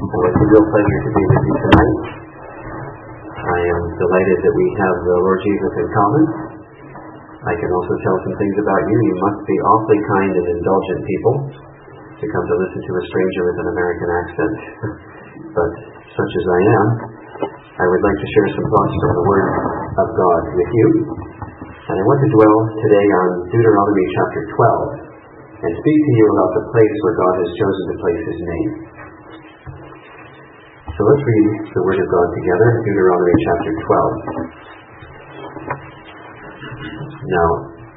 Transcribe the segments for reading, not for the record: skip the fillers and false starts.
Well, it's a real pleasure to be with you tonight. I am delighted that we have the Lord Jesus in common. I can also tell some things about you. You must be awfully kind and indulgent people to come to listen to a stranger with an American accent. But such as I am, I would like to share some thoughts from the Word of God with you. And I want to dwell today on Deuteronomy chapter 12 and speak to you about the place where God has chosen to place His name. So let's read the Word of God together, Deuteronomy chapter 12. Now,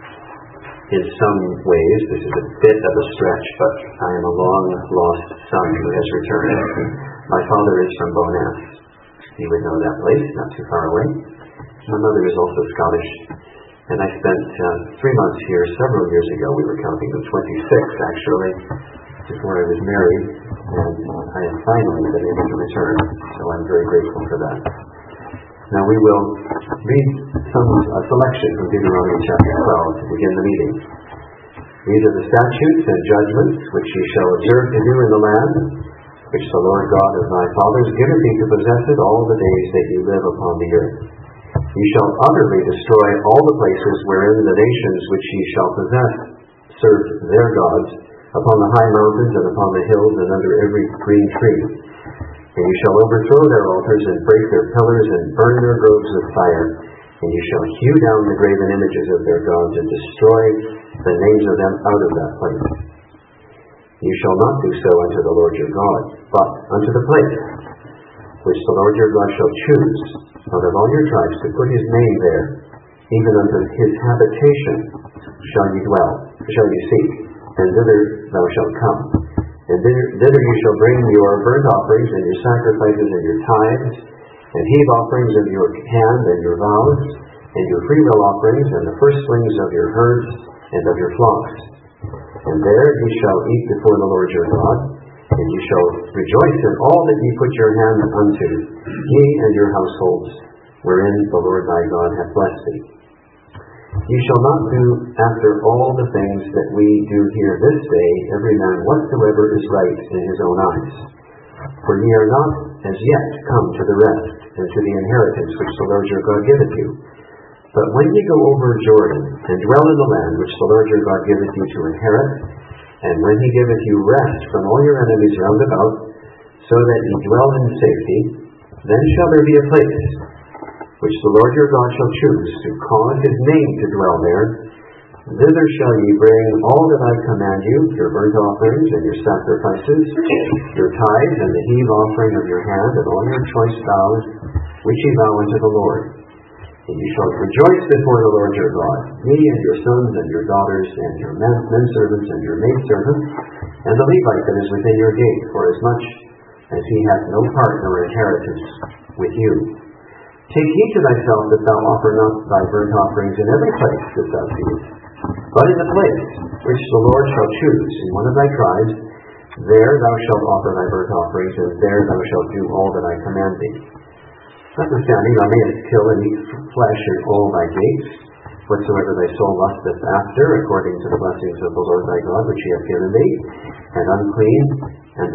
in some ways, this is a bit of a stretch, but I am a long-lost son who has returned. My father is from Bowness. You would know that place, not too far away. My mother is also Scottish. And I spent 3 months here several years ago. We were counting them 26, actually, before I was married. And I have finally been able to return, so I'm very grateful for that. Now we will read a selection from Deuteronomy chapter 12 to begin the meeting. These are the statutes and judgments which ye shall observe to do in the land, which the Lord God of thy fathers giveth thee to possess it all the days that ye live upon the earth. Ye shall utterly destroy all the places wherein the nations which ye shall possess serve their gods, upon the high mountains and upon the hills and under every green tree. And ye shall overthrow their altars and break their pillars and burn their groves with fire. And ye shall hew down the graven images of their gods and destroy the names of them out of that place. Ye shall not do so unto the Lord your God, but unto the place which the Lord your God shall choose out of all your tribes to put His name there, even unto His habitation shall ye seek, and thither thou shalt come. And thither you shall bring your burnt offerings and your sacrifices and your tithes, and heave offerings of your hand and your vows, and your freewill offerings, and the firstlings of your herds and of your flocks. And there ye shall eat before the Lord your God, and ye shall rejoice in all that ye put your hand unto, ye and your households, wherein the Lord thy God hath blessed thee. Ye shall not do after all the things that we do here this day, every man whatsoever is right in his own eyes. For ye are not as yet come to the rest, and to the inheritance which the Lord your God giveth you. But when ye go over Jordan, and dwell in the land which the Lord your God giveth you to inherit, and when He giveth you rest from all your enemies round about, so that ye dwell in safety, then shall there be a place which the Lord your God shall choose to cause His name to dwell there. Thither shall ye bring all that I command you, your burnt offerings and your sacrifices, your tithes and the heave offering of your hand, and all your choice vows, which ye vow unto the Lord. And ye shall rejoice before the Lord your God, ye and your sons and your daughters, and your menservants and your maidservants, and the Levite that is within your gate, forasmuch as he hath no part nor inheritance with you. Take heed to thyself that thou offer not thy burnt offerings in every place that thou seest, but in the place which the Lord shall choose in one of thy tribes, there thou shalt offer thy burnt offerings, and there thou shalt do all that I command thee. Notwithstanding, thou mayest kill and eat flesh in all thy gates, whatsoever thy soul lusteth after, according to the blessings of the Lord thy God, which He hath given thee, and the unclean and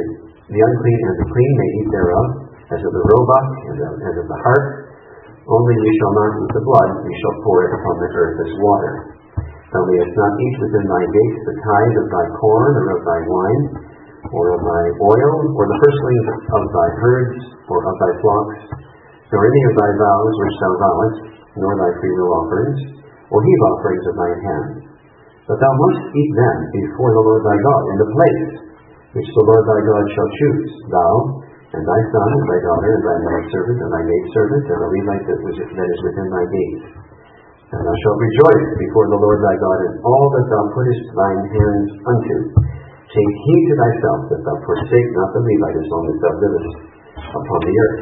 the clean may eat thereof, as of the roebuck and as of the hart. Only ye shall not eat the blood, ye shall pour it upon the earth as water. Thou mayest not eat within thy gates the tithe of thy corn, or of thy wine, or of thy oil, or the firstlings of thy herds, or of thy flocks, nor any of thy vows which thou vowest, nor thy freewill offerings, or heave offerings of thine hand. But thou must eat them before the Lord thy God, in the place which the Lord thy God shall choose, thou, and thy son, and thy daughter, and thy manservant, and thy maidservant, and the Levite that is within thy gates. And thou shalt rejoice before the Lord thy God in all that thou puttest thine hands unto. Take heed to thyself that thou forsake not the Levite as long as thou livest upon the earth.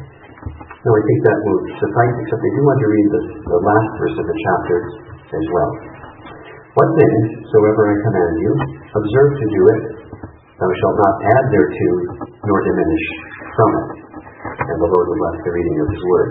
Now I think that will suffice, except I do want to read the last verse of the chapter as well. What things soever I command you, observe to do it. Thou shalt not add thereto, nor diminish from it. And the Lord will bless the reading of His Word.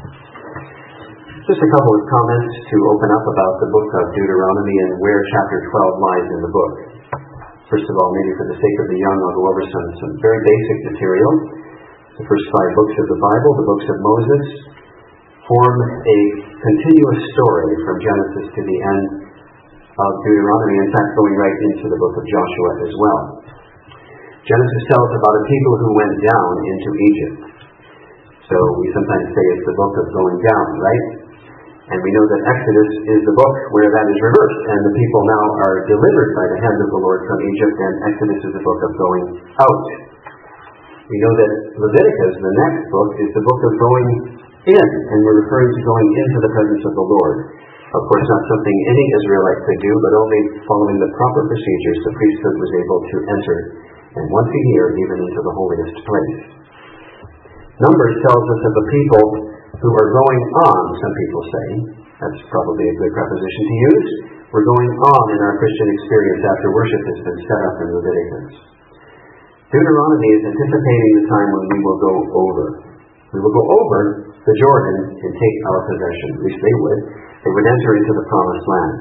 Just a couple of comments to open up about the book of Deuteronomy and where chapter 12 lies in the book. First of all, maybe for the sake of the young, I'll go over some very basic material. The first 5 books of the Bible, the books of Moses, form a continuous story from Genesis to the end of Deuteronomy, in fact going right into the book of Joshua as well. Genesis tells about a people who went down into Egypt. So we sometimes say it's the book of going down, right? And we know that Exodus is the book where that is reversed, and the people now are delivered by the hand of the Lord from Egypt, and Exodus is the book of going out. We know that Leviticus, the next book, is the book of going in, and we're referring to going into the presence of the Lord. Of course, not something any Israelite could do, but only following the proper procedures the priesthood was able to enter, and once a year even into the holiest place. Numbers tells us of the people who are going on, some people say. That's probably a good preposition to use. We're going on in our Christian experience after worship has been set up in Leviticus. Deuteronomy is anticipating the time when we will go over. We will go over the Jordan and take our possession. At least they would. They would enter into the promised land.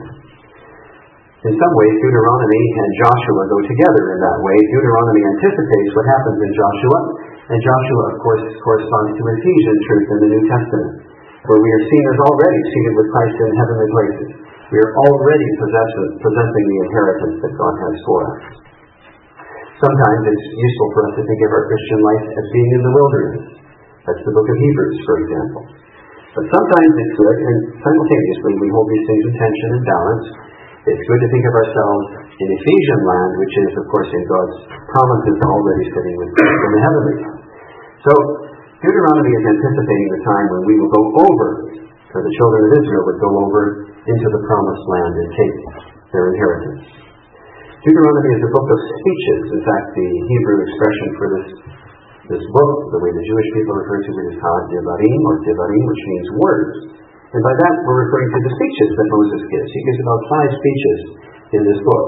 In some ways, Deuteronomy and Joshua go together in that way. Deuteronomy anticipates what happens in Joshua, and Joshua, of course, corresponds to Ephesian truth in the New Testament, where we are seen as already seated with Christ in heavenly places. We are already possessing the inheritance that God has for us. Sometimes it's useful for us to think of our Christian life as being in the wilderness. That's the book of Hebrews, for example. But sometimes it's good, and simultaneously we hold these things in tension and balance. It's good to think of ourselves in Ephesian land, which is, of course, in God's promises already sitting with us in the heavenlies. So, Deuteronomy is anticipating the time when we will go over, or the children of Israel would go over into the promised land and take their inheritance. Deuteronomy is a book of speeches. In fact, the Hebrew expression for this book, the way the Jewish people refer to it, is Ha-Devarim, or Devarim, which means words. And by that, we're referring to the speeches that Moses gives. He gives about 5 speeches in this book.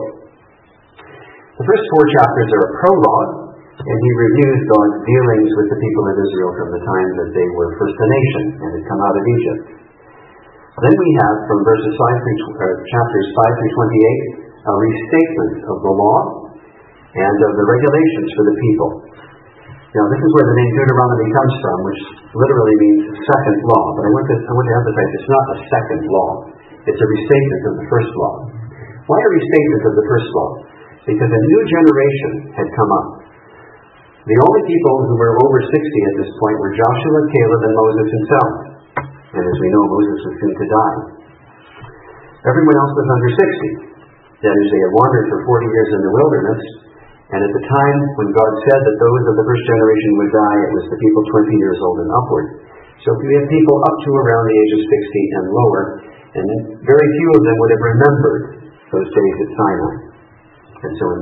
The first 4 chapters are a prologue, and he reviews God's dealings with the people of Israel from the time that they were first a nation and had come out of Egypt. Then we have, from chapters 5 through 28, a restatement of the law and of the regulations for the people. Now, this is where the name Deuteronomy comes from, which literally means second law. But I want to emphasize it's not a second law. It's a restatement of the first law. Why a restatement of the first law? Because a new generation had come up. The only people who were over 60 at this point were Joshua, Caleb, and Moses himself. And as we know, Moses was soon to die. Everyone else was under 60. That is, they had wandered for 40 years in the wilderness, and at the time when God said that those of the first generation would die, it was the people 20 years old and upward. So we have people up to around the age of 60 and lower, and very few of them would have remembered those days at Sinai. And so a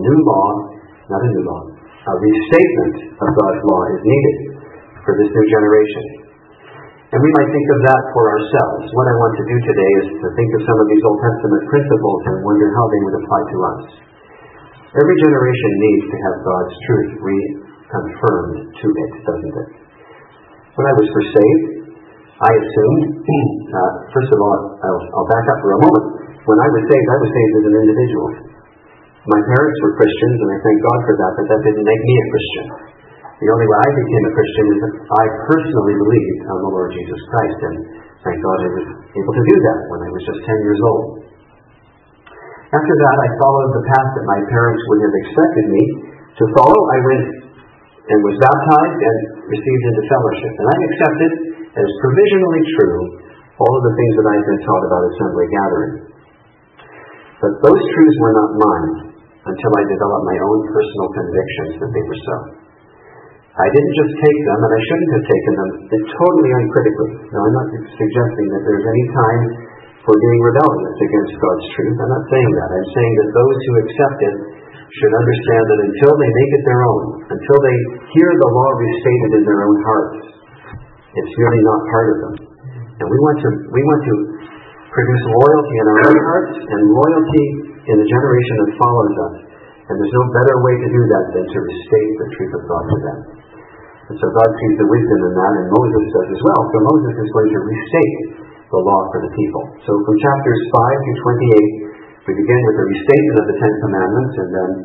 restatement of God's law is needed for this new generation. And we might think of that for ourselves. What I want to do today is to think of some of these Old Testament principles and wonder how they would apply to us. Every generation needs to have God's truth reconfirmed to it, doesn't it? When I was first saved, I assumed, first of all, I'll back up for a moment. When I was saved as an individual. My parents were Christians, and I thank God for that, but that didn't make me a Christian. The only way I became a Christian is that I personally believed on the Lord Jesus Christ, and thank God I was able to do that when I was just 10 years old. After that, I followed the path that my parents would have expected me to follow. I went and was baptized and received into fellowship, and I accepted as provisionally true all of the things that I had been taught about assembly gathering. But those truths were not mine until I developed my own personal convictions that they were so. I didn't just take them, and I shouldn't have taken them, totally uncritically. Now, I'm not suggesting that there's any time for being rebellious against God's truth. I'm not saying that. I'm saying that those who accept it should understand that until they make it their own, until they hear the law restated in their own hearts, it's really not part of them. And we want to produce loyalty in our own hearts and loyalty in the generation that follows us. And there's no better way to do that than to restate the truth of God to them. And so God sees the wisdom in that, and Moses does as well. So Moses is going to restate the law for the people. So from chapters 5 through 28, we begin with the restatement of the 10 Commandments, and then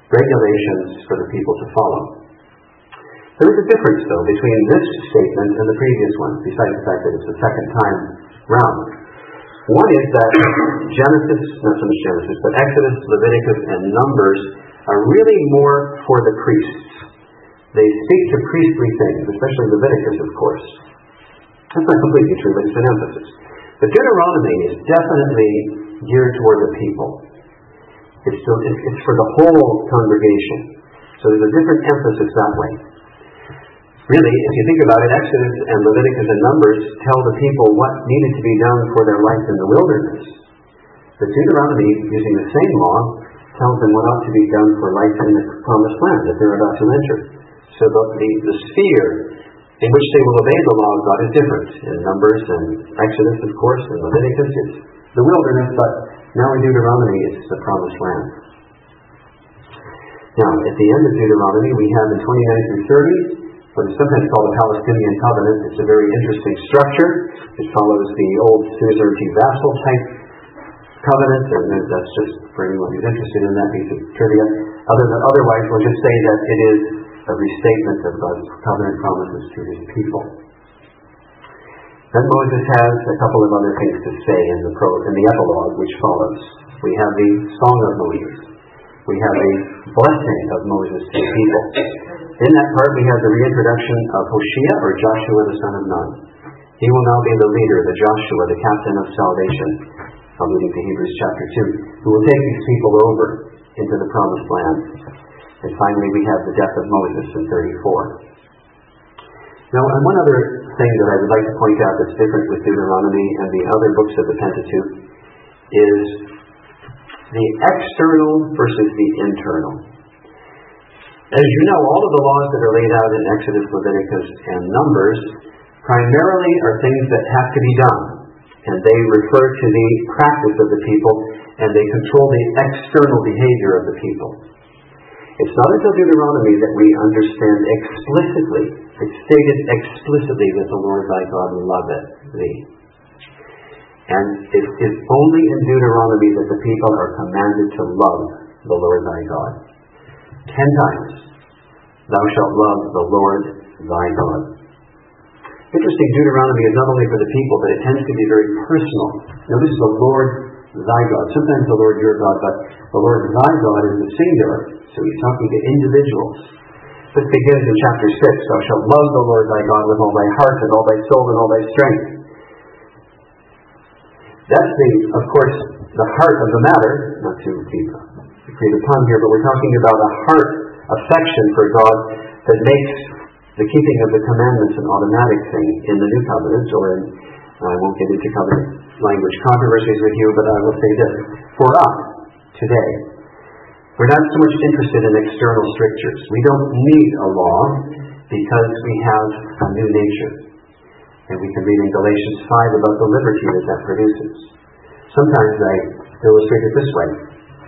regulations for the people to follow. There is a difference, though, between this statement and the previous one, besides the fact that it's the second time round. One is that Genesis, not so much Genesis, but Exodus, Leviticus, and Numbers are really more for the priests. They speak to priestly things, especially Leviticus, of course. That's not completely true, but it's an emphasis. But Deuteronomy is definitely geared toward the people. It's for the whole congregation. So there's a different emphasis that way. Really, if you think about it, Exodus and Leviticus and Numbers tell the people what needed to be done for their life in the wilderness. But Deuteronomy, using the same law, tells them what ought to be done for life in the promised land that they're about to enter. So the sphere in which they will obey the law of God is different. In Numbers and Exodus, of course, and Leviticus, it's the wilderness, but now in Deuteronomy, it's the promised land. Now, at the end of Deuteronomy, we have in 29 through 30, what is sometimes called the Palestinian Covenant. It's a very interesting structure. It follows the old suzerainty vassal type covenant, and that's just for anyone who's interested in that piece of trivia. Otherwise, we'll just say that it is a restatement of God's covenant promises to his people. Then Moses has a couple of other things to say in the epilogue which follows. We have the Song of Moses. We have the blessing of Moses to the people. In that part, we have the reintroduction of Hoshea, or Joshua the son of Nun. He will now be the leader, the Joshua, the captain of salvation, alluding to Hebrews chapter 2, who will take these people over into the promised land. And finally, we have the death of Moses in 34. Now, and one other thing that I would like to point out that's different with Deuteronomy and the other books of the Pentateuch is the external versus the internal. As you know, all of the laws that are laid out in Exodus, Leviticus, and Numbers primarily are things that have to be done, and they refer to the practice of the people, and they control the external behavior of the people. It's not until Deuteronomy that we understand explicitly, it's stated explicitly that the Lord thy God loveth thee. And it is only in Deuteronomy that the people are commanded to love the Lord thy God. 10 times, thou shalt love the Lord thy God. Interesting, Deuteronomy is not only for the people, but it tends to be very personal. Now, this is the Lord thy God. Sometimes the Lord your God, but the Lord thy God is the singular, so he's talking to individuals. This begins in chapter 6. Thou shalt love the Lord thy God with all thy heart and all thy soul and all thy strength. That's of course, the heart of the matter, not to create a pun here, but we're talking about a heart affection for God that makes the keeping of the commandments an automatic thing in the New Covenant, or in, I won't get into covenant language controversies with you, but I will say this. For us, today, we're not so much interested in external strictures. We don't need a law because we have a new nature. And we can read in Galatians 5 about the liberty that produces. Sometimes I illustrate it this way.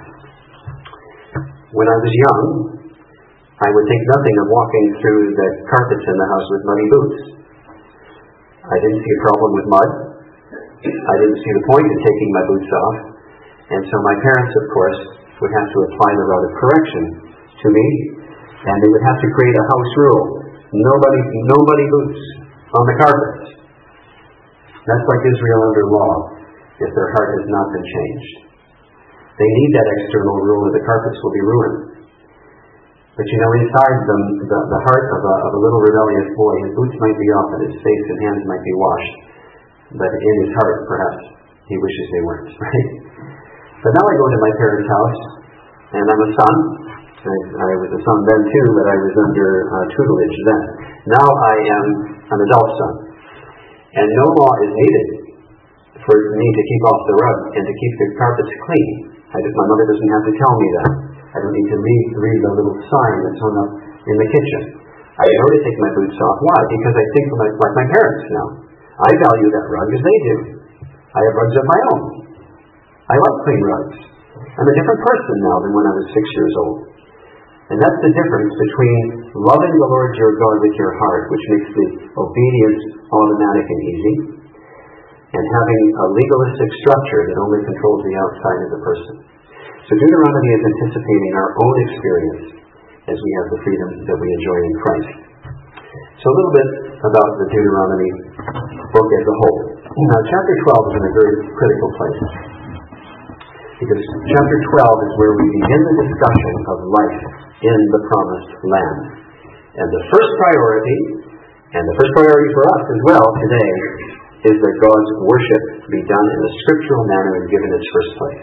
When I was young, I would think nothing of walking through the carpets in the house with muddy boots. I didn't see a problem with mud. I didn't see the point in taking my boots off. And so my parents, of course, would have to apply the rod of correction to me, and they would have to create a house rule. Nobody boots on the carpet. That's like Israel under law, if their heart has not been changed. They need that external rule or the carpets will be ruined. But you know, inside them, the heart of a little rebellious boy, his boots might be off and his face and hands might be washed. But in his heart, perhaps, he wishes they weren't, right? But now I go into my parents' house, and I'm a son. I was a son then too, but I was under tutelage then. Now I am an adult son. And no law is needed for me to keep off the rug and to keep the carpets clean. My mother doesn't have to tell me that. I don't need to read the little sign that's hung up in the kitchen. I know to take my boots off. Why? Because I think like my parents now. I value that rug as they do. I have rugs of my own. I love clean rugs. I'm a different person now than when I was 6 years old. And that's the difference between loving the Lord your God with your heart, which makes the obedience automatic and easy, and having a legalistic structure that only controls the outside of the person. So Deuteronomy is anticipating our own experience as we have the freedom that we enjoy in Christ. So a little bit about the Deuteronomy book as a whole. Now, chapter 12 is in a very critical place, because chapter 12 is where we begin the discussion of life in the promised land. And the first priority, and the first priority for us as well today, is that God's worship be done in a scriptural manner and given its first place.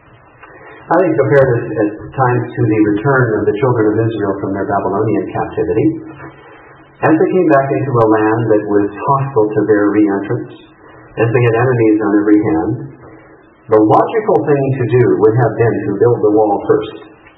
I like to compare this at times to the return of the children of Israel from their Babylonian captivity. As they came back into a land that was hostile to their re-entrance, as they had enemies on every hand, the logical thing to do would have been to build the wall first,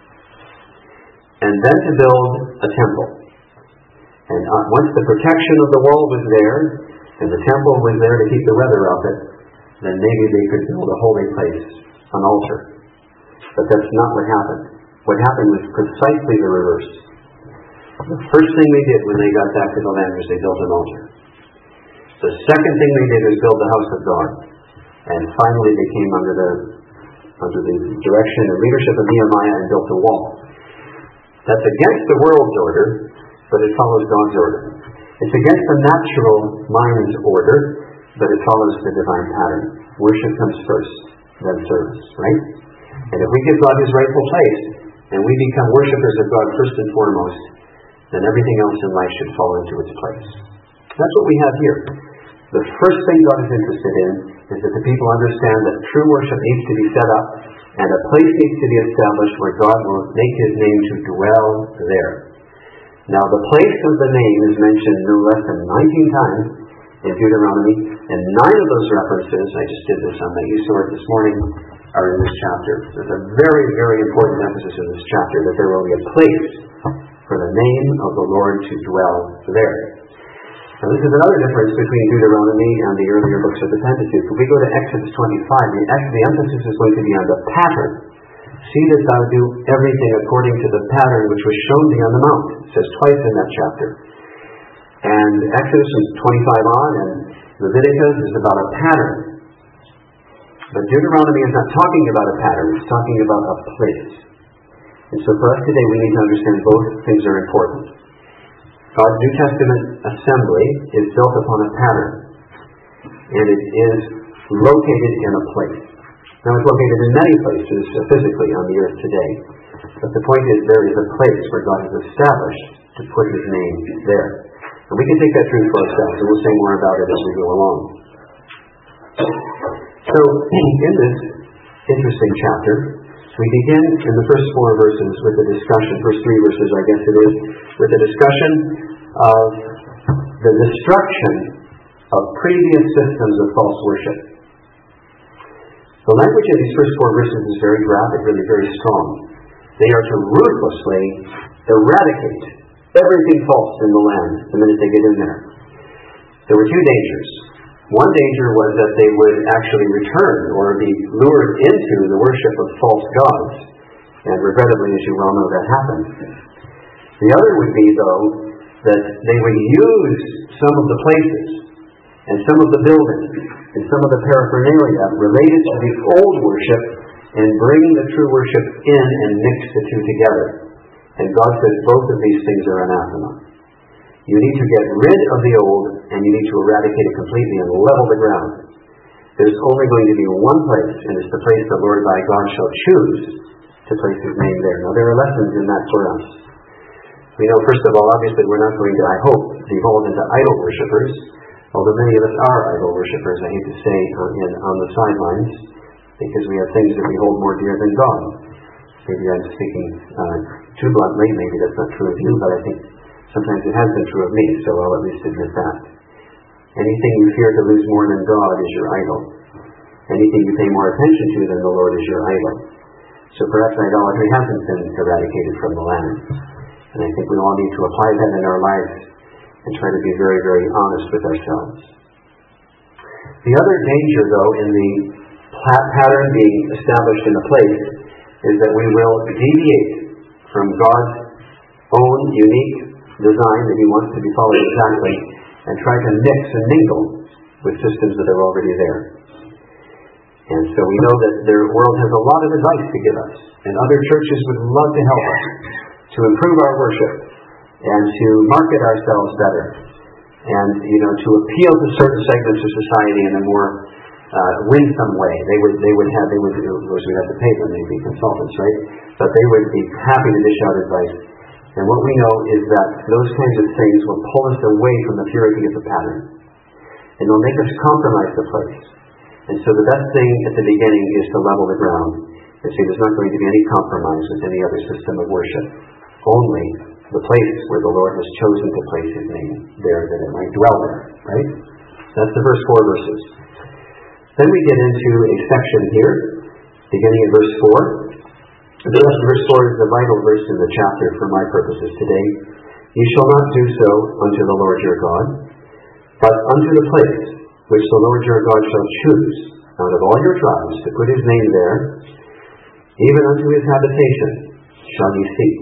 and then to build a temple. And once the protection of the wall was there, and the temple was there to keep the weather off it, then maybe they could build a holy place, an altar. But that's not what happened. What happened was precisely the reverse. The first thing they did when they got back to the land was they built an altar. The second thing they did was build the house of God. And finally they came under the direction and leadership of Nehemiah and built a wall. That's against the world's order, but it follows God's order. It's against the natural mind's order, but it follows the divine pattern. Worship comes first, then service, right? And if we give God his rightful place, and we become worshipers of God first and foremost, then everything else in life should fall into its place. That's what we have here. The first thing God is interested in is that the people understand that true worship needs to be set up, and a place needs to be established where God will make his name to dwell there. Now, the place of the name is mentioned no less than 19 times in Deuteronomy, and 9 of those references, I just did this on the e-sword this morning, are in this chapter. There's a very, very important emphasis in this chapter that there will be a place for the name of the Lord to dwell there. Now, this is another difference between Deuteronomy and the earlier books of the Pentateuch. If we go to Exodus 25, the emphasis is going to be on the pattern. See that thou do everything according to the pattern which was shown thee on the mount. It says twice in that chapter. And Exodus is 25 on, and Leviticus is about a pattern. But Deuteronomy is not talking about a pattern, it's talking about a place. And so for us today, we need to understand both things are important. God's New Testament assembly is built upon a pattern, and it is located in a place. Now, it's located in many places physically on the earth today, but the point is there is a place where God has established to put his name there. And we can take that truth for ourselves, and we'll say more about it as we go along. So, in this interesting chapter, we begin in the first 4 verses with a discussion, first 3 verses I guess it is, with a discussion of the destruction of previous systems of false worship. The language of these first 4 verses is very graphic, really very strong. They are to ruthlessly eradicate everything false in the land the minute they get in there. There were 2 dangers. One danger was that they would actually return or be lured into the worship of false gods. And regrettably, as you well know, that happened. The other would be, though, that they would use some of the places and some of the buildings and some of the paraphernalia related to the old worship and bring the true worship in and mix the two together. And God says both of these things are anathema. You need to get rid of the old, and you need to eradicate it completely and level the ground. There's only going to be one place, and it's the place the Lord thy God shall choose to place his name there. Now, there are lessons in that for us. We know, first of all, obviously, we're not going to, I hope, devolve into idol worshippers, although many of us are idol worshippers, I hate to say, on the sidelines, because we have things that we hold more dear than God. Maybe I'm speaking too bluntly, maybe that's not true of you, but I think sometimes it has been true of me, so I'll at least admit that. Anything you fear to lose more than God is your idol. Anything you pay more attention to than the Lord is your idol. So perhaps idolatry hasn't been eradicated from the land. And I think we all need to apply that in our lives and try to be very, very honest with ourselves. The other danger, though, in the pattern being established in a place is that we will deviate from God's own unique design that he wants to be followed exactly, and try to mix and mingle with systems that are already there. And so we know that the world has a lot of advice to give us, and other churches would love to help us to improve our worship and to market ourselves better, and to appeal to certain segments of society in a more winsome way. They would of course we'd have to pay them, they'd be consultants, right? But they would be happy to dish out advice. And what we know is that those kinds of things will pull us away from the purity of the pattern, and they'll make us compromise the place. And so the best thing at the beginning is to level the ground and say there's not going to be any compromise with any other system of worship. Only the place where the Lord has chosen to place His name there, that it might dwell there. Right? That's the first 4 verses. Then we get into a section here, beginning in verse 4. Verse 4 is the vital verse in the chapter for my purposes today. You shall not do so unto the Lord your God, but unto the place which the Lord your God shall choose out of all your tribes to put His name there, even unto His habitation shall ye seek.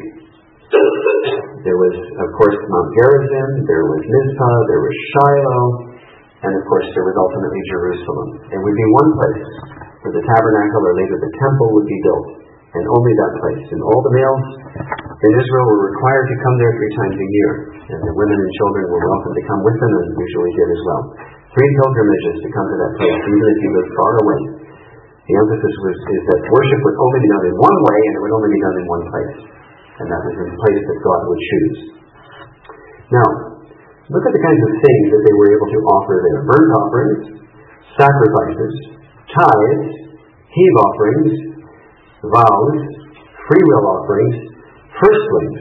There was, of course, Mount Gerizim, there was Mizpah, there was Shiloh, and of course there was ultimately Jerusalem. It would be one place where the tabernacle, or later the temple, would be built, and only that place. And all the males in Israel were required to come there 3 times a year, and the women and children were welcome to come with them, and usually did as well. 3 pilgrimages to come to that place, even if you live far away. The emphasis is that worship would only be done in one way, and it would only be done in one place. And that was in the place that God would choose. Now, look at the kinds of things that they were able to offer there. Burnt offerings, sacrifices, tithes, heave offerings, vows, freewill offerings, firstlings.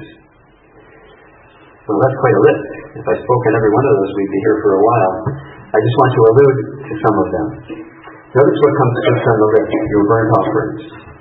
Well, that's quite a list. If I spoke on every one of those, we'd be here for a while. I just want to allude to some of them. Notice what comes first on the list, your burnt offerings.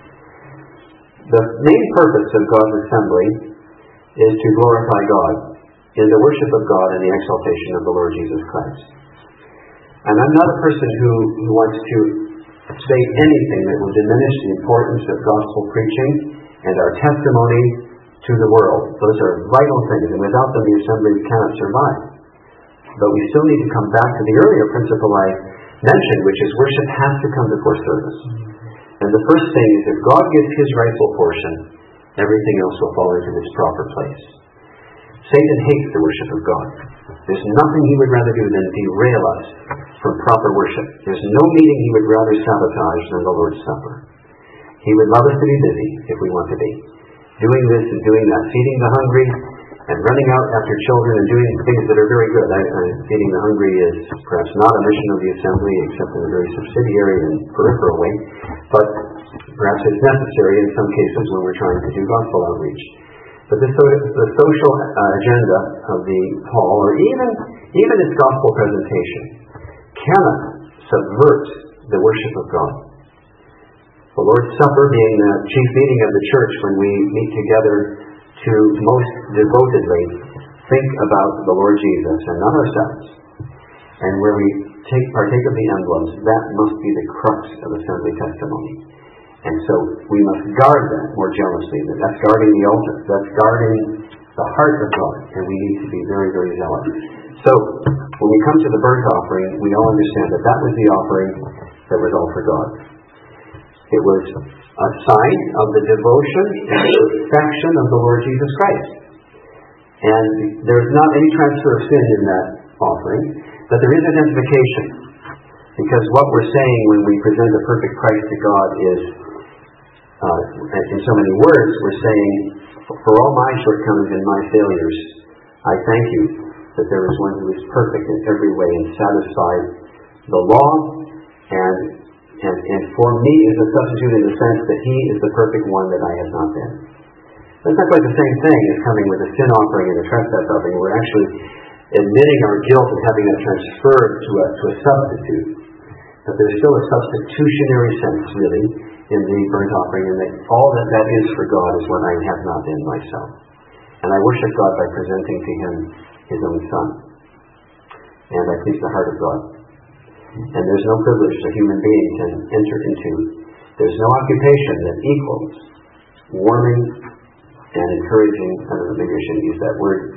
The main purpose of God's assembly is to glorify God in the worship of God and the exaltation of the Lord Jesus Christ. And I'm not a person who wants to say anything that will diminish the importance of gospel preaching and our testimony to the world. Those are vital things, and without them the assembly cannot survive. But we still need to come back to the earlier principle I mentioned, which is worship has to come before service. And the first thing is if God gives His rightful portion, everything else will fall into its proper place. Satan hates the worship of God. There's nothing he would rather do than derail us from proper worship. There's no meeting he would rather sabotage than the Lord's Supper. He would love us to be busy if we want to be. Doing this and doing that, feeding the hungry and running out after children and doing things that are very good. Feeding the hungry is perhaps not a mission of the assembly except in a very subsidiary and peripheral way, but perhaps it's necessary in some cases when we're trying to do gospel outreach. But the social agenda of the Paul, or even its gospel presentation, cannot subvert the worship of God. The Lord's Supper being the chief meeting of the church when we meet together to most devotedly think about the Lord Jesus and not ourselves, and where we partake of the emblems, that must be the crux of assembly testimony. And so we must guard that more jealously. That's guarding the altar. That's guarding the heart of God. And we need to be very, very zealous. So when we come to the burnt offering, we all understand that that was the offering that was all for God. It was a sign of the devotion and the affection of the Lord Jesus Christ. And there's not any transfer of sin in that offering, but there is identification. Because what we're saying when we present a perfect Christ to God is, in so many words, we're saying, for all my shortcomings and my failures, I thank you that there is one who is perfect in every way and satisfied the law, and for me is a substitute in the sense that He is the perfect one that I have not been. That's not quite the same thing as coming with a sin offering and a trespass offering. We're actually admitting our guilt and having it transferred to a substitute. But there's still a substitutionary sense, really, in the burnt offering, and that all that is for God is what I have not been myself. And I worship God by presenting to Him His own Son. And I please the heart of God. And there's no privilege a human being can enter into. There's no occupation that equals warming and encouraging, I don't know, maybe I shouldn't use that word,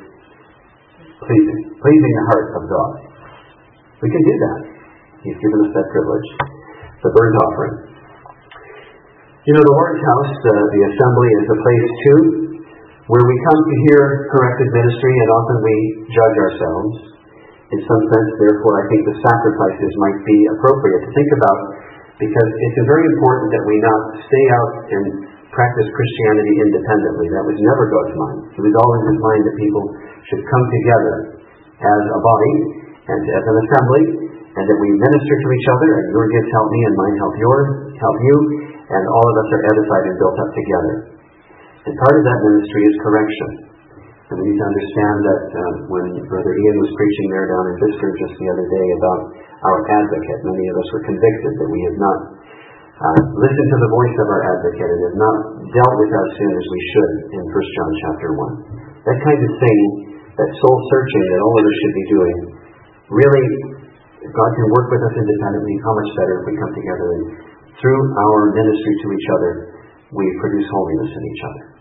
pleasing the heart of God. We can do that. He's given us that privilege. the burnt offering. You know, the Lord's house, the assembly, is a place too where we come to hear corrective ministry, and often we judge ourselves. In some sense, therefore, I think the sacrifices might be appropriate to think about, because it's very important that we not stay out and practice Christianity independently. That was never God's mind. It was always His mind that people should come together as a body and as an assembly, and that we minister to each other, and your gifts help me and mine help you, and all of us are edified and built up together. And part of that ministry is correction. And we need to understand that when Brother Ian was preaching there down in Bisker just the other day about our advocate, many of us were convicted that we have not listened to the voice of our advocate and have not dealt with our sin as we should in 1 John chapter 1. That kind of thing, that soul searching that all of us should be doing, really, if God can work with us independently, how much better if we come together and through our ministry to each other, we produce holiness in each other.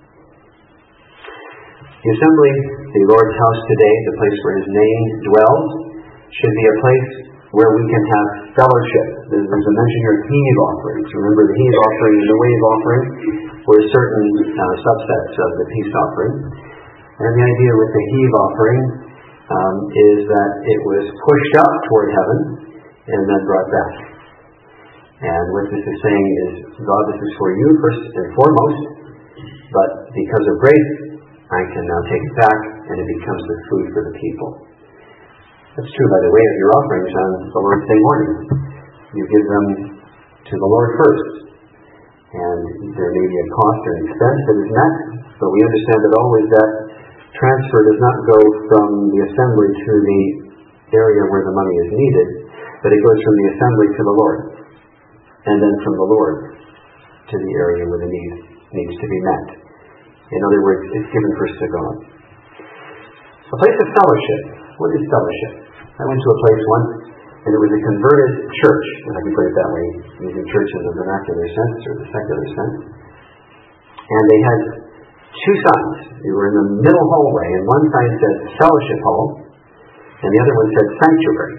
The assembly, the Lord's house today, the place where His name dwells, should be a place where we can have fellowship. There's a mention here of heave offerings. Remember, the heave offering and the wave offering were certain subsets of the peace offering. And the idea with the heave offering is that it was pushed up toward heaven and then brought back. And what this is saying is, God, this is for you first and foremost, but because of grace, I can now take it back, and it becomes the food for the people. That's true, by the way, of your offerings on the Lord's Day morning. You give them to the Lord first, and there may be a cost or an expense that is met, but we understand that always that transfer does not go from the assembly to the area where the money is needed, but it goes from the assembly to the Lord, and then from the Lord to the area where the need needs to be met. In other words, it's given first to God. A place of fellowship. What is fellowship? I went to a place once, and it was a converted church, if I can put it that way, using church in the vernacular sense or the secular sense. And they had two signs. They were in the middle hallway, and one sign said Fellowship Hall, and the other one said Sanctuary.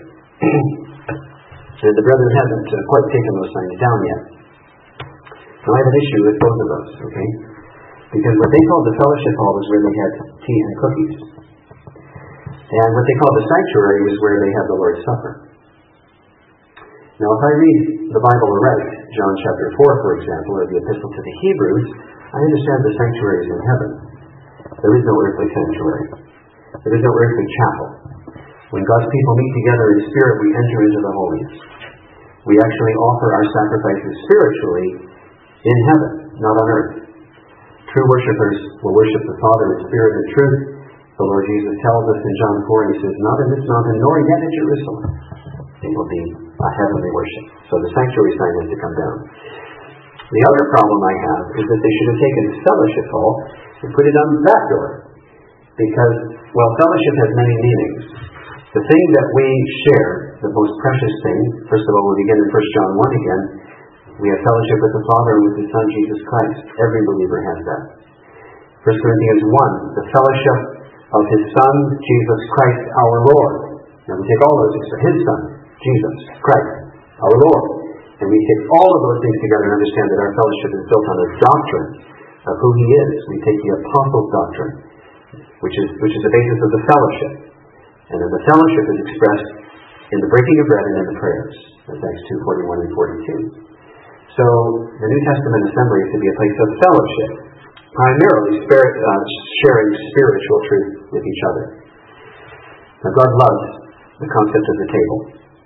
So the brethren haven't quite taken those signs down yet. So I have an issue with both of those, okay? Because what they called the Fellowship Hall was where they had tea and cookies. And what they called the Sanctuary was where they had the Lord's Supper. Now, if I read the Bible aright, John chapter 4, for example, or the Epistle to the Hebrews, I understand the sanctuary is in heaven. There is no earthly sanctuary. There is no earthly chapel. When God's people meet together in spirit, we enter into the holies. We actually offer our sacrifices spiritually in heaven, not on earth. True worshipers will worship the Father in spirit and truth. The Lord Jesus tells us in John 4, and He says, not in this mountain, nor yet in Jerusalem. It will be a heavenly worship. So the sanctuary sign is to come down. The other problem I have is that they should have taken Fellowship Hall and put it on that door. Because, well, fellowship has many meanings. The thing that we share, the most precious thing, first of all, we begin in 1 John 1 again, we have fellowship with the Father and with His Son, Jesus Christ. Every believer has that. 1 Corinthians 1, the fellowship of His Son, Jesus Christ, our Lord. Now we take all those things, His Son, Jesus Christ, our Lord. And we take all of those things together and understand that our fellowship is built on a doctrine of who He is. We take the Apostles' doctrine, which is the basis of the fellowship. And then the fellowship is expressed in the breaking of bread and in the prayers. That's Acts 2:41 and 42. So the New Testament assembly is to be a place of fellowship, primarily sharing spiritual truth with each other. Now God loves the concept of the table.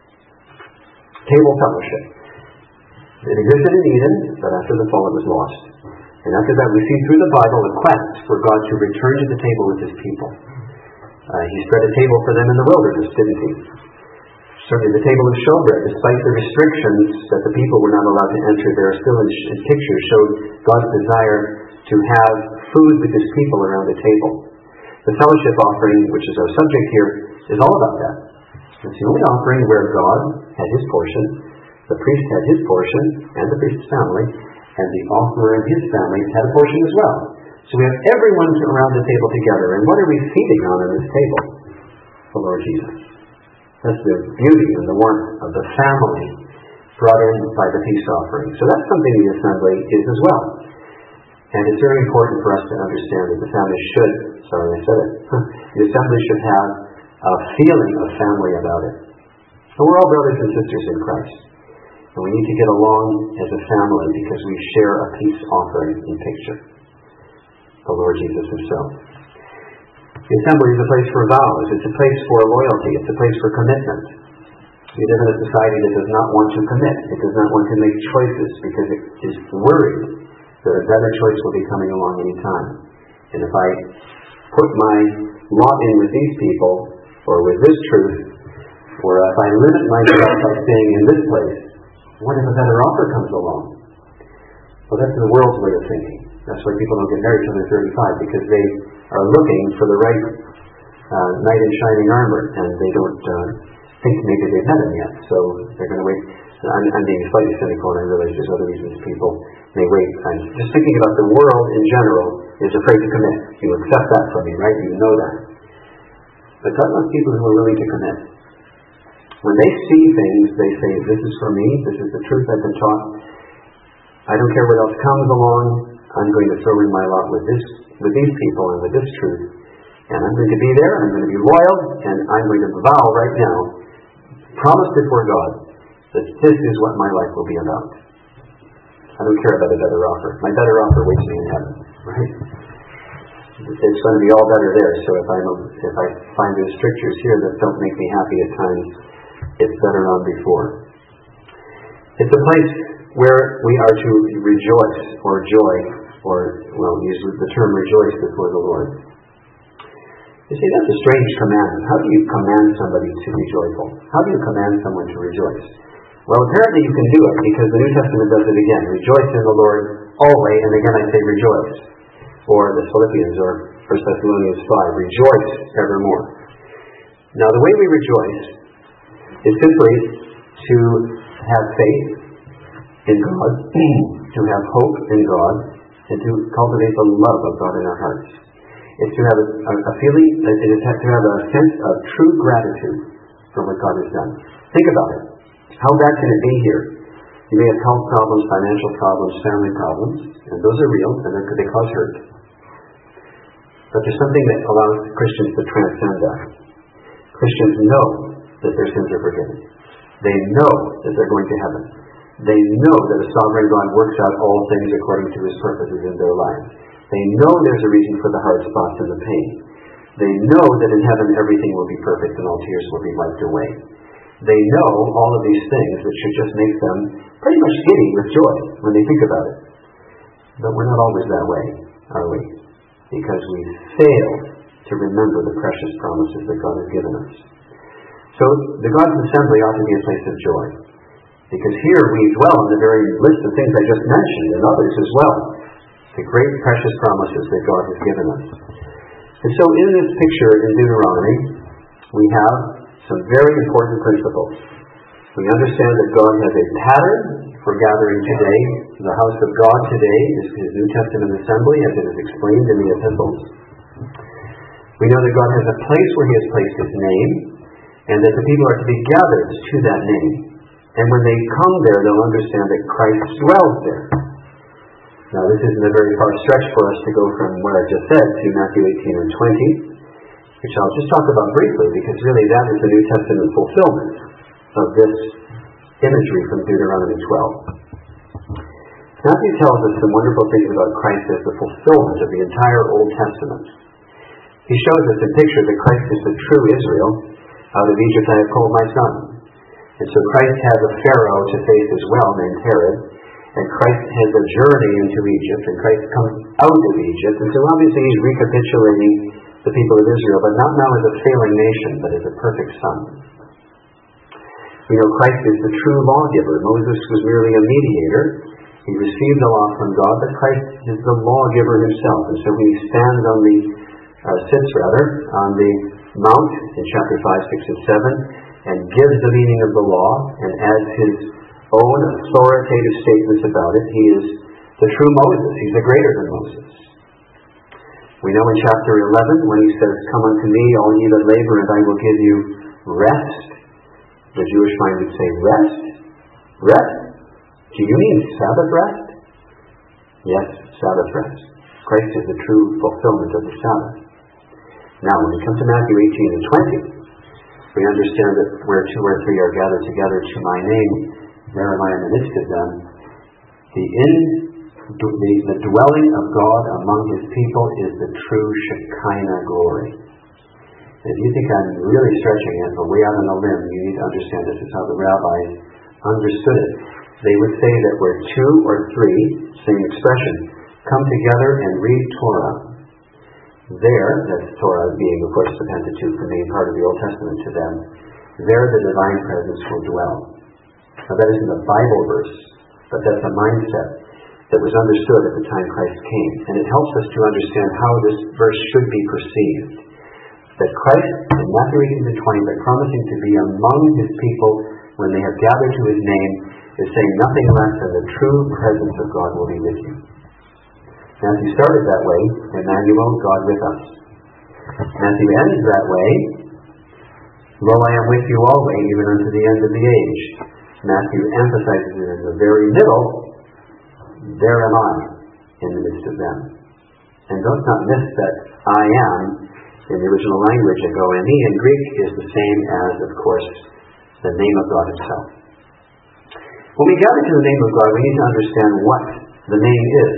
Table fellowship. It existed in Eden, but after the fall it was lost. And after that we see through the Bible a quest for God to return to the table with His people. He spread a table for them in the wilderness, didn't He? Certainly the table of showbread, despite the restrictions that the people were not allowed to enter, there are still in pictures showed God's desire to have food with His people around the table. The fellowship offering, which is our subject here, is all about that. It's the only offering where God had His portion, the priest had his portion, and the priest's family, and the offerer and his family had a portion as well. So we have everyone around the table together. And what are we feeding on this table? The Lord Jesus. That's the beauty and the warmth of the family brought in by the peace offering. So that's something the assembly is as well. And it's very important for us to understand that the assembly should have a feeling of family about it. So we're all brothers and sisters in Christ. And we need to get along as a family because we share a peace offering in picture. The Lord Jesus himself. The assembly is a place for vows. It's a place for loyalty. It's a place for commitment. We live in a society that does not want to commit. It does not want to make choices because it is worried that a better choice will be coming along any time. And if I put my lot in with these people, or with this truth, or if I limit myself by staying in this place, what if a better offer comes along? Well, that's the world's way of thinking. That's why people don't get married till they're 35, because they are looking for the right knight in shining armor, and they don't think maybe they've met him yet. So they're going to wait. I'm being slightly cynical, and I realize there's other reasons people may wait. I'm just thinking about the world in general is afraid to commit. You accept that from me, right? You know that. But God wants people who are willing to commit. When they see things, they say, this is for me, this is the truth I've been taught. I don't care what else comes along, I'm going to throw in my lot with these people and with this truth. And I'm going to be there, I'm going to be loyal, and I'm going to vow right now, promise before God, that this is what my life will be about. I don't care about a better offer. My better offer waits me in heaven, right? It's going to be all better there. So if I find there's strictures here that don't make me happy at times, it's better on before. It's a place where we are to rejoice or joy, or use the term rejoice before the Lord. You see, that's a strange command. How do you command somebody to be joyful? How do you command someone to rejoice? Well, apparently you can do it because the New Testament does it again. Rejoice in the Lord always, and again I say rejoice. Or the Philippians or 1 Thessalonians 5, rejoice evermore. Now the way we rejoice is simply to have faith in God, to have hope in God, and to cultivate the love of God in our hearts. It's to have a feeling, it is to have a sense of true gratitude for what God has done. Think about it. How bad can it be here? You may have health problems, financial problems, family problems, and those are real, and they cause hurt. But there's something that allows Christians to transcend that. Christians know that their sins are forgiven. They know that they're going to heaven. They know that a sovereign God works out all things according to his purposes in their lives. They know there's a reason for the hard spots and the pain. They know that in heaven everything will be perfect and all tears will be wiped away. They know all of these things that should just make them pretty much giddy with joy when they think about it. But we're not always that way, are we? Because we fail to remember the precious promises that God has given us. So the God's assembly ought to be a place of joy. Because here we dwell on the very list of things I just mentioned, and others as well. The great precious promises that God has given us. And so in this picture in Deuteronomy, we have some very important principles. We understand that God has a pattern for gathering today. The house of God today is his New Testament assembly, as it is explained in the epistles. We know that God has a place where he has placed his name, and that the people are to be gathered to that name. And when they come there, they'll understand that Christ dwells there. Now, this isn't a very far stretch for us to go from what I just said to Matthew 18 and 20, which I'll just talk about briefly, because really that is the New Testament fulfillment of this imagery from Deuteronomy 12. Matthew tells us some wonderful things about Christ as the fulfillment of the entire Old Testament. He shows us in picture that Christ is the true Israel. Out of Egypt I have called my son. And so Christ has a Pharaoh to face as well, named Herod. And Christ has a journey into Egypt, and Christ comes out of Egypt. And so obviously he's recapitulating the people of Israel, but not now as a failing nation, but as a perfect son. We know Christ is the true lawgiver. Moses was merely a mediator. He received the law from God, but Christ is the lawgiver himself. And so he stands on the, sits on the mount in chapter 5, 6, and 7, and gives the meaning of the law, and adds his own authoritative statements about it. He is the true Moses. He's the greater than Moses. We know in chapter 11, when he says, "Come unto me, all ye that labor, and I will give you rest." The Jewish mind would say rest. Rest? Do you mean Sabbath rest? Yes, Sabbath rest. Christ is the true fulfillment of the Sabbath. Now, when we come to Matthew 18 and 20, we understand that where two or three are gathered together to my name, there am I in the midst of them. The dwelling of God among His people is the true Shekinah glory. If you think I'm really stretching it, but way out on a limb, you need to understand this is how the rabbis understood it. They would say that where two or three, same expression, come together and read Torah, there, that's Torah being, of course, the Pentateuch, the main part of the Old Testament to them, there the divine presence will dwell. Now that isn't a Bible verse, but that's a mindset that was understood at the time Christ came. And it helps us to understand how this verse should be perceived. That Christ, in Matthew 18 and 20, by promising to be among His people when they have gathered to His name, is saying nothing less than the true presence of God will be with you. Matthew started that way, Emmanuel, God with us. Matthew ends that way, lo, I am with you always, even unto the end of the age. Matthew emphasizes it in the very middle, there am I, in the midst of them. And don't not miss that I am, in the original language, agoemi in Greek, is the same as, of course, the name of God Himself. When we gather to the name of God, we need to understand what the name is.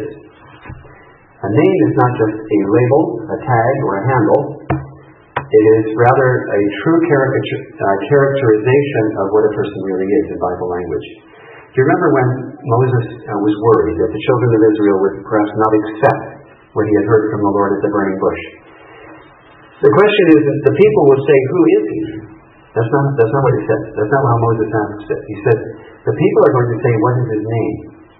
A name is not just a label, a tag, or a handle. It is rather a true characterization of what a person really is in Bible language. Do you remember when Moses was worried that the children of Israel would perhaps not accept what he had heard from the Lord at the burning bush? The question is that the people would say, who is He? That's not what he said. That's not how Moses asked it. He said, the people are going to say, what is His name?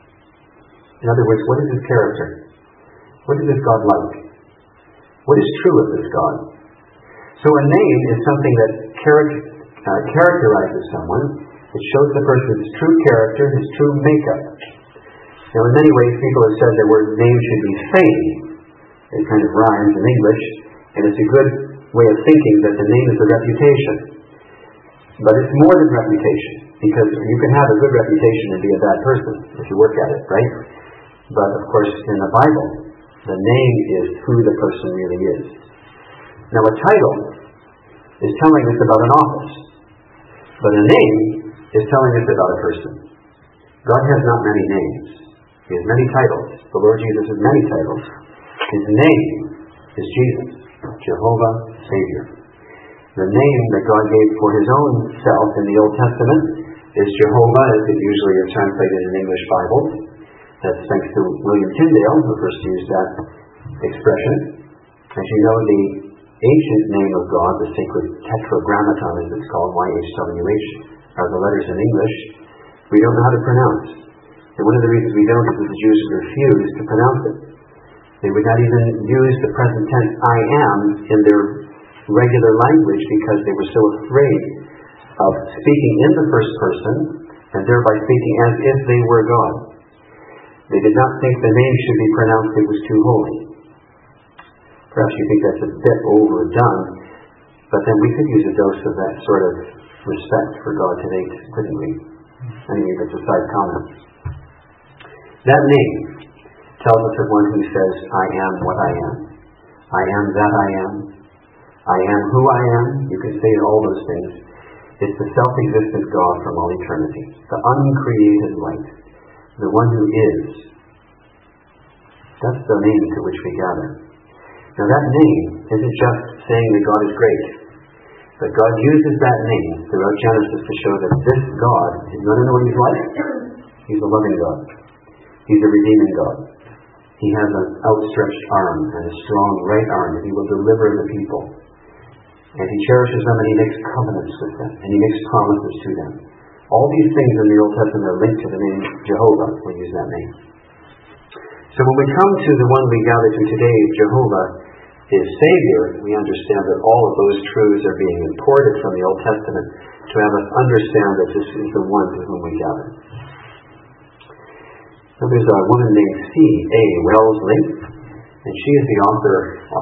In other words, what is His character? What is this God like? What is true of this God? So a name is something that characterizes someone. It shows the person's true character, his true makeup. Now, in many ways, people have said the word name should be fame. It kind of rhymes in English, and it's a good way of thinking that the name is a reputation. But it's more than reputation, because you can have a good reputation and be a bad person if you work at it, right? But, of course, in the Bible, the name is who the person really is. Now, a title is telling us about an office, but a name is telling us about a person. God has not many names. He has many titles. The Lord Jesus has many titles. His name is Jesus, Jehovah Savior. The name that God gave for His own self in the Old Testament is Jehovah, as it usually is translated in English Bibles. That's thanks to William Tyndale, who first used that expression. As you know, the ancient name of God, the sacred tetragrammaton as it's called, YHWH, are the letters in English, we don't know how to pronounce. And one of the reasons we don't is that the Jews refuse to pronounce it. They would not even use the present tense I am in their regular language because they were so afraid of speaking in the first person and thereby speaking as if they were God. They did not think the name should be pronounced, it was too holy. Perhaps you think that's a bit overdone, but then we could use a dose of that sort of respect for God today, couldn't we? Anyway, that's a side comment. That name tells us of one who says, I am what I am. I am that I am. I am who I am. You can say all those things. It's the self-existent God from all eternity. The uncreated light. The one who is. That's the name to which we gather. Now that name isn't just saying that God is great. But God uses that name throughout Genesis to show that this God, you want to know what He's like? He's a loving God. He's a redeeming God. He has an outstretched arm and a strong right arm, and He will deliver the people. And He cherishes them, and He makes covenants with them, and He makes promises to them. All these things in the Old Testament are linked to the name Jehovah. We use that name. So when we come to the one we gather to today, Jehovah is Savior, we understand that all of those truths are being imported from the Old Testament to have us understand that this is the one to whom we gather. Now there's a woman named C.A. Wellesley, and she is the author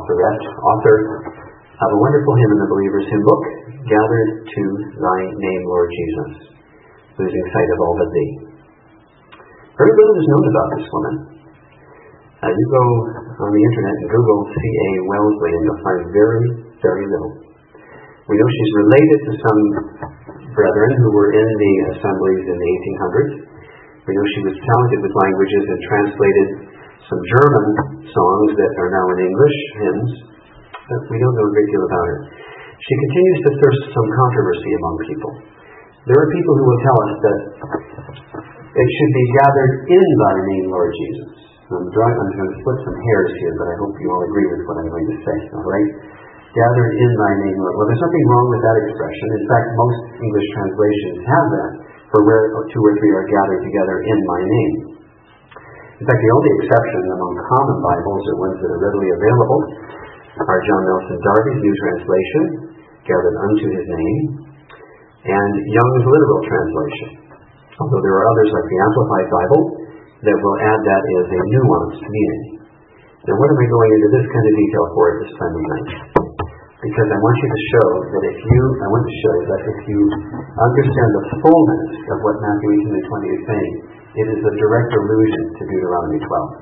of a wonderful hymn in the Believer's Hymn Book, Gathered to Thy Name, Lord Jesus. losing sight of all but thee. Very little is known about this woman. You go on the internet and Google C.A. Wellesley and you'll find very, very little. We know she's related to some brethren who were in the assemblies in the 1800s. We know she was talented with languages and translated some German songs that are now in English, hymns, but we don't know a great deal about her. She continues to thirst some controversy among people. There are people who will tell us that it should be gathered in thy name, Lord Jesus. I'm going to split some hairs here, but I hope you all agree with what I'm going to say, all right? Gathered in thy name, Lord. Well, there's nothing wrong with that expression. In fact, most English translations have that, for where two or three are gathered together in my name. In fact, the only exception among common Bibles, or ones that are readily available, are John Nelson Darby's New Translation, gathered unto his name, and Young's Literal Translation. Although there are others like the Amplified Bible that will add that as a nuanced meaning. Now, what am I going into this kind of detail for at this time of night? Because I want to show that if you understand the fullness of what Matthew 18 and 20 is saying, it is a direct allusion to Deuteronomy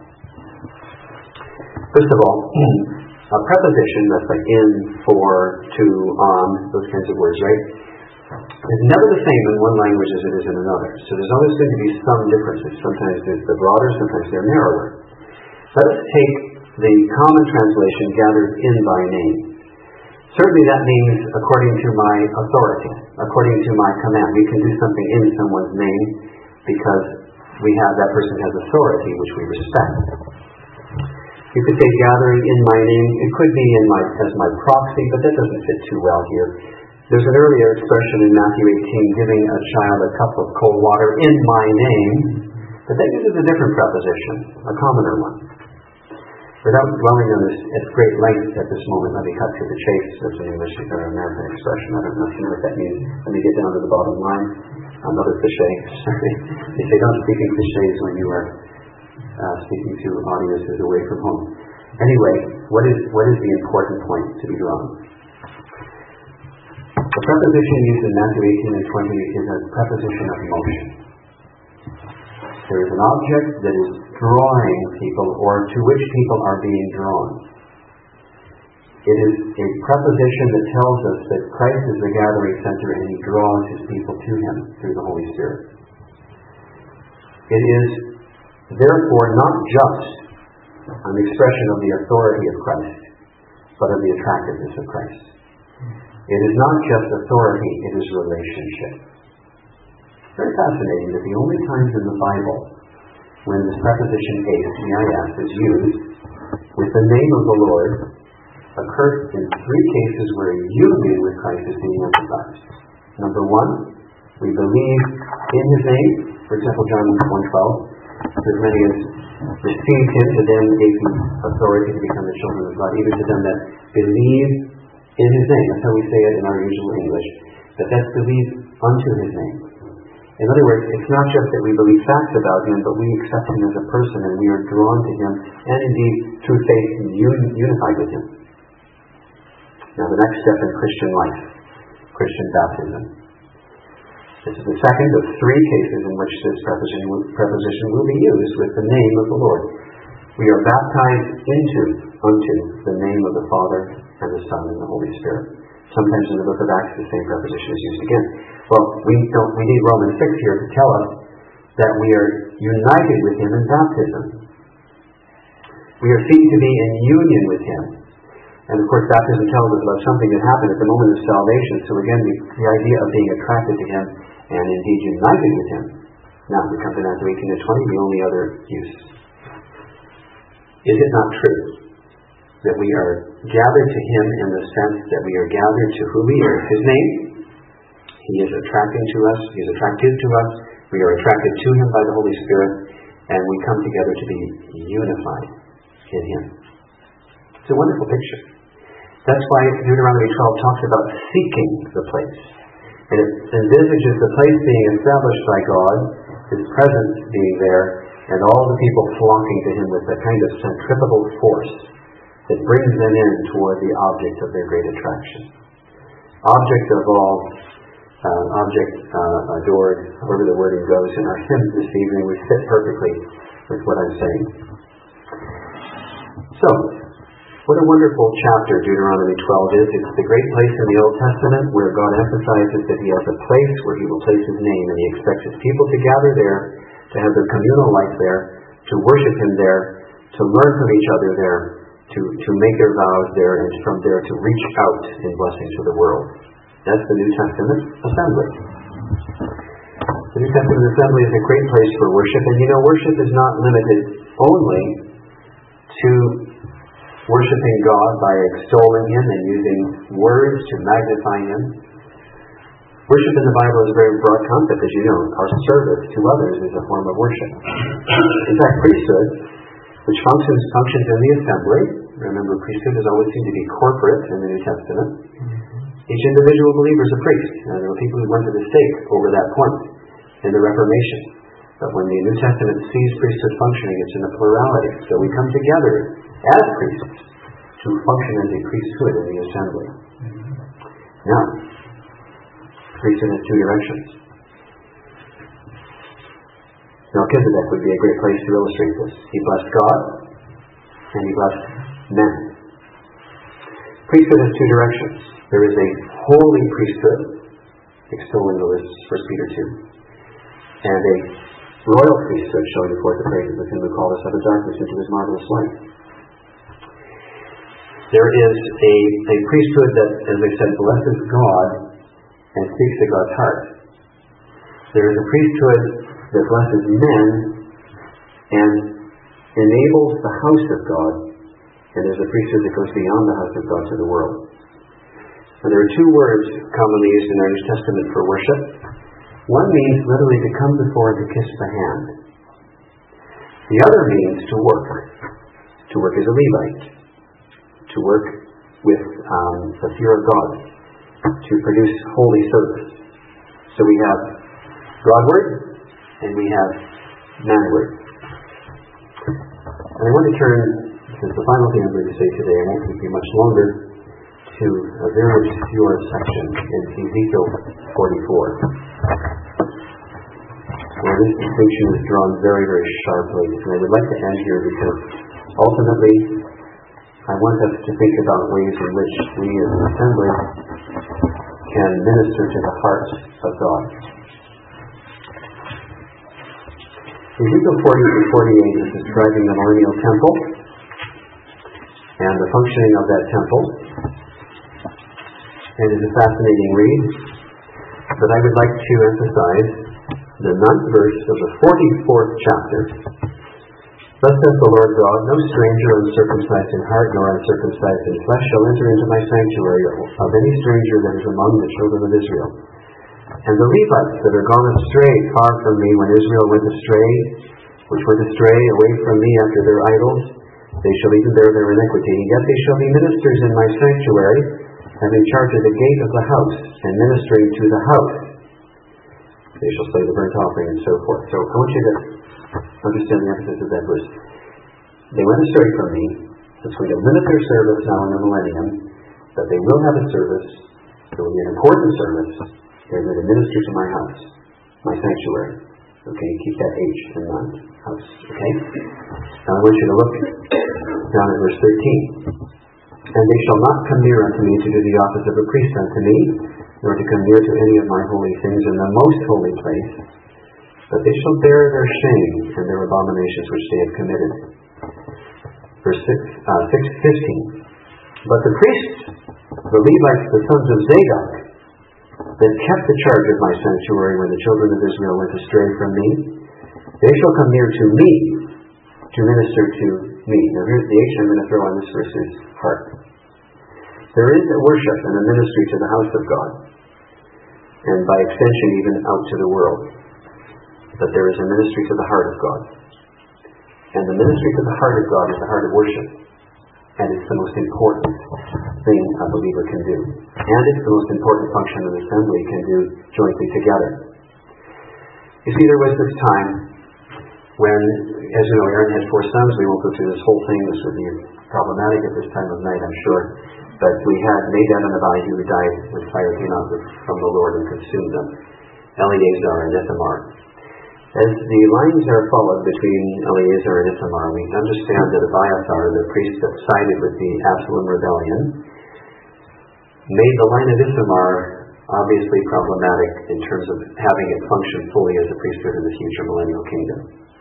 12. First of all, a preposition that's like in, for, to, on, those kinds of words, right, is never the same in one language as it is in another. So there's always going to be some differences. Sometimes they're broader, sometimes they're narrower. Let us take the common translation, gathered in thy name. Certainly that means according to my authority, according to my command. We can do something in someone's name because that person has authority, which we respect. You could say gathering in my name. It could be as my proxy, but that doesn't fit too well here. There's an earlier expression in Matthew 18, giving a child a cup of cold water in my name, but that uses a different preposition, a commoner one. Without dwelling on this at great length at this moment, let me cut to the chase. That's an English or American expression. I don't know if you know what that means. Let me get down to the bottom line. Another cliché. They say don't speak in clichés when you are speaking to audiences away from home. Anyway, what is the important point to be drawn? The preposition used in Matthew 18 and 20 is a preposition of motion. There is an object that is drawing people, or to which people are being drawn. It is a preposition that tells us that Christ is the gathering center and he draws his people to him through the Holy Spirit. It is therefore not just an expression of the authority of Christ, but of the attractiveness of Christ. It is not just authority, it is relationship. Very fascinating that the only times in the Bible when this preposition eis is used with the name of the Lord occurs in three cases where union with Christ is being emphasized. Number one, we believe in his name. For example, John 1:12, as many as received him, to them gave him authority to become the children of God, even to them that believe in his name. That's how we say it in our usual English. That that's believe unto his name. In other words, it's not just that we believe facts about him, but we accept him as a person and we are drawn to him, and indeed through faith unified with him. Now the next step in Christian life, Christian baptism. This is the second of three cases in which this preposition will be used with the name of the Lord. We are baptized unto the name of the Father and the Son and the Holy Spirit. Sometimes in the book of Acts the same preposition is used again. Well, we need Romans 6 here to tell us that we are united with him in baptism. We are seen to be in union with him. And of course, baptism tells us about something that happened at the moment of salvation. So again, the idea of being attracted to him and indeed united with him. Now, we come to Matthew 18 and 20, the only other use. Is it not true that we are gathered to him in the sense that we are gathered to who we are? His name. He is attracting to us. He is attractive to us. We are attracted to him by the Holy Spirit, and we come together to be unified in him. It's a wonderful picture. That's why Deuteronomy 12 talks about seeking the place. And it envisages the place being established by God, his presence being there, and all the people flocking to him with a kind of centripetal force that brings them in toward the object of their great attraction. Object object adored, however the wording goes in our hymn this evening, would fit perfectly with what I'm saying. So, what a wonderful chapter Deuteronomy 12 is. It's the great place in the Old Testament where God emphasizes that He has a place where He will place His name, and He expects His people to gather there, to have their communal life there, to worship Him there, to learn from each other there, to make their vows there, and from there to reach out in blessing to the world. That's the New Testament assembly. The New Testament assembly is a great place for worship, and worship is not limited only to worshiping God by extolling Him and using words to magnify Him. Worship in the Bible is a very broad concept, as you know. Our service to others is a form of worship. In fact, priesthood, which functions in the assembly, remember, priesthood has always seemed to be corporate in the New Testament. Each individual believer is a priest. There were people who went to the stake over that point in the Reformation. But when the New Testament sees priesthood functioning, it's in a plurality. So we come together as priests to function as a priesthood in the assembly. Now, priesthood has two directions. Melchizedek would be a great place to illustrate this. He blessed God, and he blessed men. Priesthood has two directions. There is a holy priesthood, extolling the list, 1 Peter 2, and a royal priesthood, showing forth the praises of Him who called us out of darkness into His marvelous light. There is a priesthood that, as I said, blesses God and speaks to God's heart. There is a priesthood that blesses men and enables the house of God, and there's a priesthood that goes beyond the house of God to the world. And there are two words commonly used in our New Testament for worship. One means literally to come before and to kiss the hand. The other means to work. To work as a Levite. To work with the fear of God. To produce holy service. So we have Godward and we have manward. And I want to turn, since the final thing I'm going to say today, I won't keep you much longer, to a very obscure section in Ezekiel 44. Where this distinction is drawn very, very sharply. And I would like to end here because ultimately I want us to think about ways in which we as an assembly can minister to the heart of God. Ezekiel 40 to 48 is describing the millennial temple and the functioning of that temple. It is a fascinating read, but I would like to emphasize the 9th verse of the 44th chapter. Thus says the Lord God, no stranger uncircumcised in heart nor uncircumcised in flesh shall enter into my sanctuary of any stranger that is among the children of Israel. And the Levites that are gone astray far from me when Israel went astray, which went astray away from me after their idols, they shall even bear their iniquity. Yet they shall be ministers in my sanctuary, having charge of the gate of the house, and ministering to the house. They shall slay the burnt offering, and so forth. So I want you to understand the emphasis of that verse. They went astray from me. It's going to limit their service now in the millennium, but they will have a service. It will be an important service. They're going to minister to my house, my sanctuary. Okay, keep that H in mind. House, okay? Now I want you to look down at verse 13. And they shall not come near unto me to do the office of a priest unto me, nor to come near to any of my holy things in the most holy place, but they shall bear their shame and their abominations which they have committed. Verse 6:15. But the priests, the Levites, the sons of Zadok, that kept the charge of my sanctuary when the children of Israel went astray from me, they shall come near to me to minister to me. Now here's the H I'm going to throw on this verse is heart. There is a worship and a ministry to the house of God, and by extension even out to the world. But there is a ministry to the heart of God. And the ministry to the heart of God is the heart of worship. And it's the most important thing a believer can do. And it's the most important function an assembly can do jointly together. You see, there was this time When, as you know, Aaron had 4 sons. We won't go through this whole thing. This would be problematic at this time of night, I'm sure. But we had Nadab and Abihu who died when fire came out from the Lord and consumed them. Eleazar and Ithamar. As the lines are followed between Eleazar and Ithamar, we understand that Abiathar, the priest that sided with the Absalom rebellion, made the line of Ithamar obviously problematic in terms of having it function fully as a priesthood in the future millennial kingdom.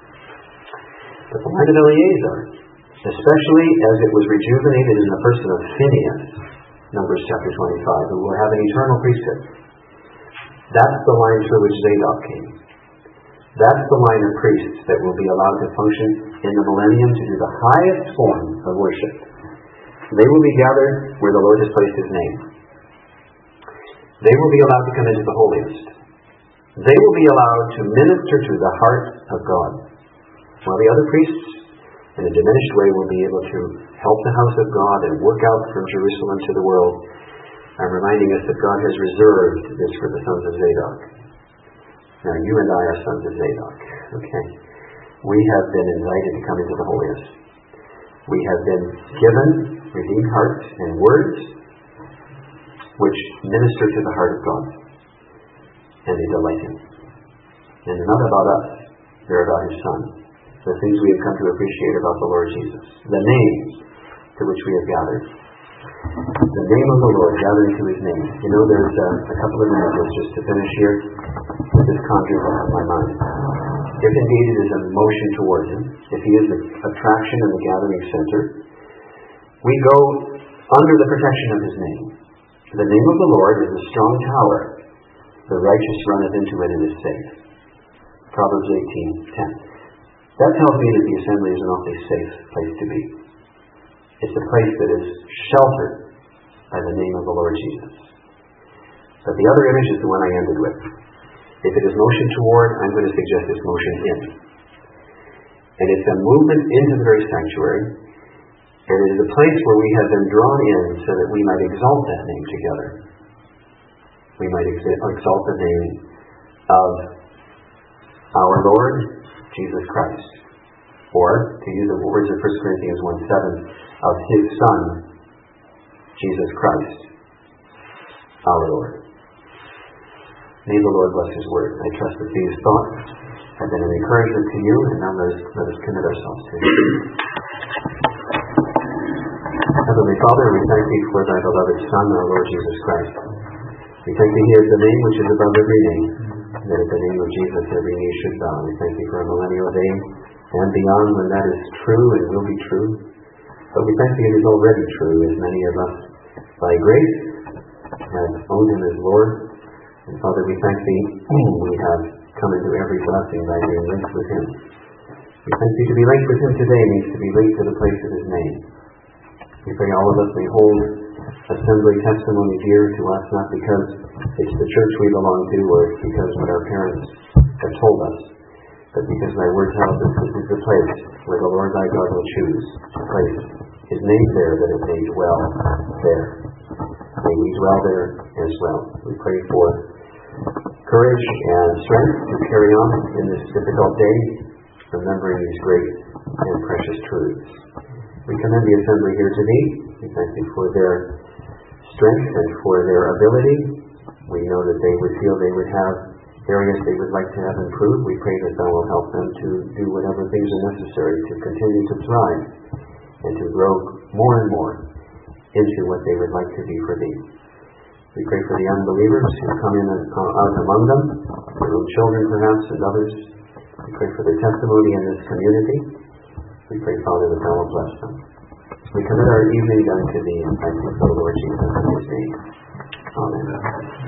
But the line of Eleazar, especially as it was rejuvenated in the person of Phinehas, Numbers chapter 25, who will have an eternal priesthood, that's the line through which Zadok came. That's the line of priests that will be allowed to function in the millennium to do the highest form of worship. They will be gathered where the Lord has placed His name. They will be allowed to come into the holiest. They will be allowed to minister to the heart of God, while the other priests, in a diminished way, will be able to help the house of God and work out from Jerusalem to the world. I'm reminding us that God has reserved this for the sons of Zadok. Now, you and I are sons of Zadok, okay? We have been invited to come into the holiest. We have been given redeemed hearts and words which minister to the heart of God, and they delight Him. And they're not about us, they're about His Son. The things we have come to appreciate about the Lord Jesus. The name to which we have gathered. The name of the Lord, gathering to His name. You know, there's a couple of images just to finish here. This conjures up in my mind. If indeed it is a motion towards Him, if He is the attraction and the gathering center, we go under the protection of His name. The name of the Lord is a strong tower. The righteous runneth into it and is safe. Proverbs 18:10. That tells me that the assembly is an awfully safe place to be. It's a place that is sheltered by the name of the Lord Jesus. But the other image is the one I ended with. If it is motion toward, I'm going to suggest it's motion in. And it's a movement into the very sanctuary. And it is a place where we have been drawn in so that we might exalt that name together. We might exalt the name of our Lord Jesus Christ. Or, to use the words of 1 Corinthians 1:7, of His Son, Jesus Christ, our Lord. May the Lord bless His word. I trust that these thoughts have been an encouragement to you, and now let us commit ourselves to Him. Heavenly Father, we thank Thee for Thy beloved Son, our Lord Jesus Christ. We thank Thee He is the name which is above every name, that at the name of Jesus every knee should bow. We thank Thee for a millennial day and beyond when that is true and will be true. But we thank Thee it is already true, as many of us, by grace, have owned Him as Lord. And Father, we thank Thee we have come into every blessing by being linked with Him. We thank Thee to be linked with Him today means to be linked to the place of His name. We pray all of us may hold assembly testimony dear to us, not because it's the church we belong to or it's because what our parents have told us, but because Thy word tells us this is the place where the Lord Thy God will choose to place His name there, that it may dwell there. May we dwell there as well. We pray for courage and strength to carry on in this difficult day, remembering these great and precious truths. We commend the assembly here to Thee. We thank Thee for their strength and for their ability. We know that they would feel they would have areas they would like to have improved. We pray that Thou will help them to do whatever things are necessary to continue to thrive and to grow more and more into what they would like to be for Thee. We pray for the unbelievers who come in out among them, their own children perhaps and others. We pray for their testimony in this community. We pray, Father, that Thou will bless them. We commit our evening unto Thee and thank Thee for the Lord Jesus in His name. Amen.